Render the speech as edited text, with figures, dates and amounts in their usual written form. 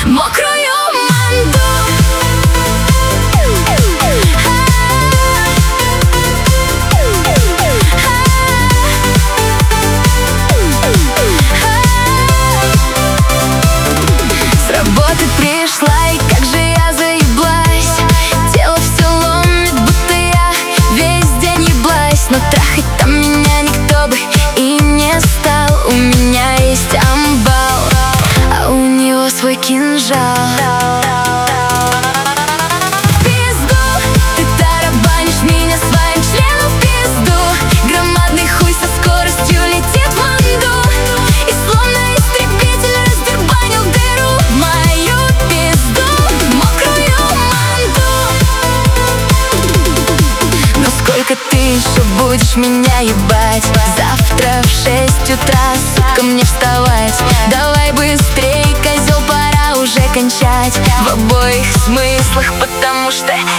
мокрую манду. С работы пришла, и как же я заеблась. Тело все ломит, будто я весь день еблась. Но трахать там меня никто бы и не стал. У меня есть амбал, а у него свой кинжал. Ты еще будешь меня ебать? Завтра в 6 утра, сука, мне вставать. Давай быстрей, козел, пора уже кончать. В обоих смыслах, потому что